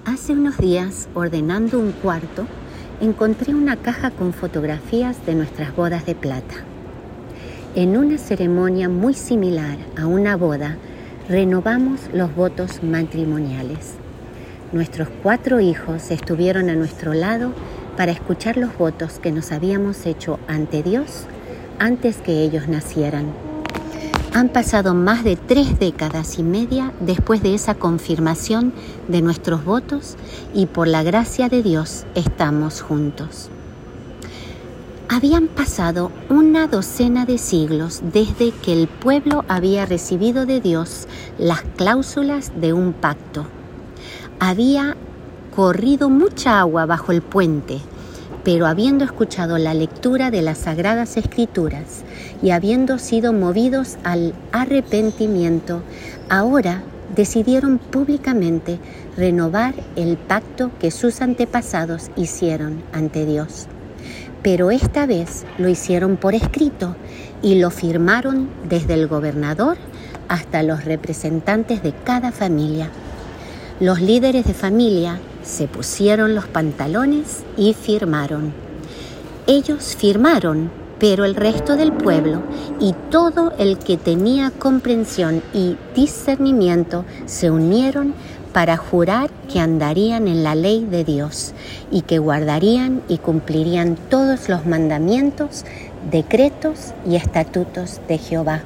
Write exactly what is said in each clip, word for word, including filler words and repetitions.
Hace unos días, ordenando un cuarto, encontré una caja con fotografías de nuestras bodas de plata. En una ceremonia muy similar a una boda, renovamos los votos matrimoniales. Nuestros cuatro hijos estuvieron a nuestro lado para escuchar los votos que nos habíamos hecho ante Dios antes que ellos nacieran. Han pasado más de tres décadas y media después de esa confirmación de nuestros votos y por la gracia de Dios estamos juntos. Habían pasado una docena de siglos desde que el pueblo había recibido de Dios las cláusulas de un pacto. Había corrido mucha agua bajo el puente, pero habiendo escuchado la lectura de las Sagradas Escrituras y habiendo sido movidos al arrepentimiento, ahora decidieron públicamente renovar el pacto que sus antepasados hicieron ante Dios. Pero esta vez lo hicieron por escrito y lo firmaron desde el gobernador hasta los representantes de cada familia. Los líderes de familia se pusieron los pantalones y firmaron. Ellos firmaron, pero el resto del pueblo y todo el que tenía comprensión y discernimiento se unieron para jurar que andarían en la ley de Dios y que guardarían y cumplirían todos los mandamientos, decretos y estatutos de Jehová.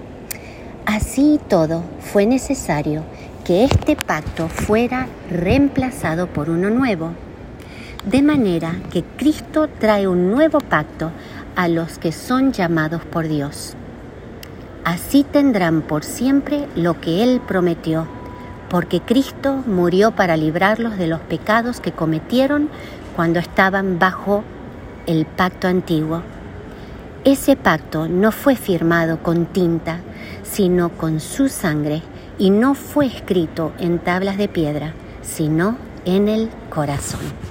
Así y todo, fue necesario que este pacto fuera reemplazado por uno nuevo, de manera que Cristo trae un nuevo pacto a los que son llamados por Dios. Así tendrán por siempre lo que Él prometió, porque Cristo murió para librarlos de los pecados que cometieron cuando estaban bajo el pacto antiguo. Ese pacto no fue firmado con tinta, sino con su sangre, y no fue escrito en tablas de piedra, sino en el corazón.